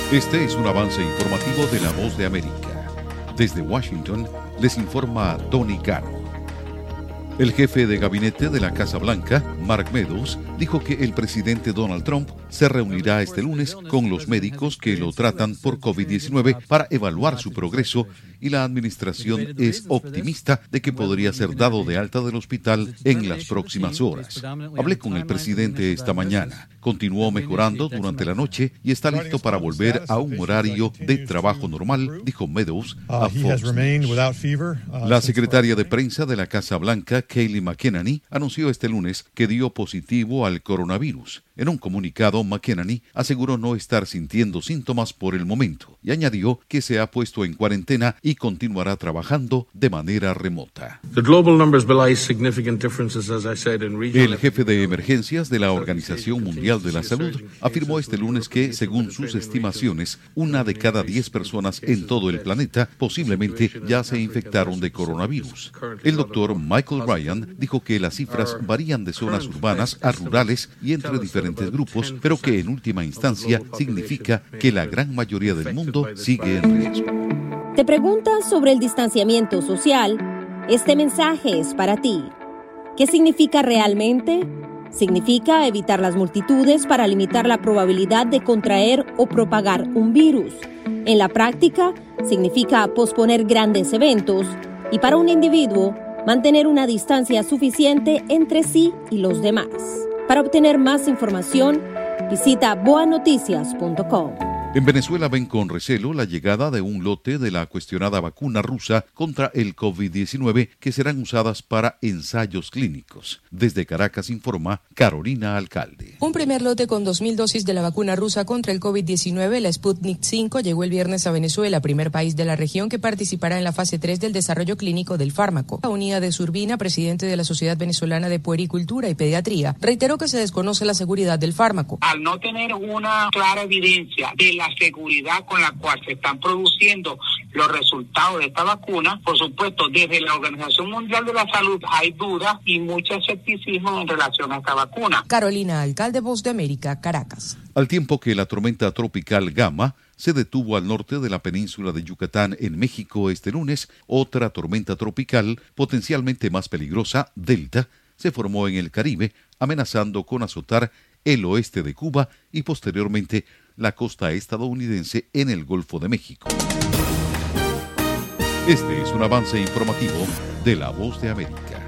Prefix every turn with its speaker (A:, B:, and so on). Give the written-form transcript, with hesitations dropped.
A: Este es un avance informativo de La Voz de América. Desde Washington les informa Tony Caro. El jefe de gabinete de la Casa Blanca, Mark Meadows, dijo que el presidente Donald Trump se reunirá este lunes con los médicos que lo tratan por COVID-19 para evaluar su progreso y la administración es optimista de que podría ser dado de alta del hospital en las próximas horas. Hablé con el presidente esta mañana. Continuó mejorando durante la noche y está listo para volver a un horario de trabajo normal, dijo Meadows a Fox News. La secretaria de prensa de la Casa Blanca, Kayleigh McEnany, anunció este lunes que dio positivo al coronavirus. En un comunicado, McEnany aseguró no estar sintiendo síntomas por el momento y añadió que se ha puesto en cuarentena y continuará trabajando de manera remota. El jefe de emergencias de la Organización Mundial de la Salud afirmó este lunes que, según sus estimaciones, 1 de cada 10 personas en todo el planeta posiblemente ya se infectaron de coronavirus. El doctor Michael Ryan dijo que las cifras varían de zonas urbanas a rurales y entre diferentes grupos, pero que en última instancia significa que la gran mayoría del mundo sigue en riesgo.
B: ¿Te preguntas sobre el distanciamiento social? Este mensaje es para ti. ¿Qué significa realmente? Significa evitar las multitudes para limitar la probabilidad de contraer o propagar un virus. En la práctica, significa posponer grandes eventos y para un individuo, mantener una distancia suficiente entre sí y los demás. Para obtener más información, visita boanoticias.com.
A: En Venezuela ven con recelo la llegada de un lote de la cuestionada vacuna rusa contra el COVID-19 que serán usadas para ensayos clínicos. Desde Caracas informa Carolina Alcalde.
C: Un primer lote con 2.000 dosis de la vacuna rusa contra el COVID-19, la Sputnik V, llegó el viernes a Venezuela, primer país de la región que participará en la fase 3 del desarrollo clínico del fármaco. Unida de Urbina, presidente de la Sociedad Venezolana de Puericultura y Pediatría, reiteró que se desconoce la seguridad del fármaco.
D: Al no tener una clara evidencia de la seguridad con la cual se están produciendo los resultados de esta vacuna, por supuesto, desde la Organización Mundial de la Salud hay dudas y mucho escepticismo en relación a esta vacuna.
C: Carolina Alcalde, Voz de América, Caracas.
A: Al tiempo que la tormenta tropical Gama se detuvo al norte de la península de Yucatán en México este lunes, otra tormenta tropical potencialmente más peligrosa, Delta, se formó en el Caribe, amenazando con azotar el oeste de Cuba y posteriormente la costa estadounidense en el Golfo de México. Este es un avance informativo de La Voz de América.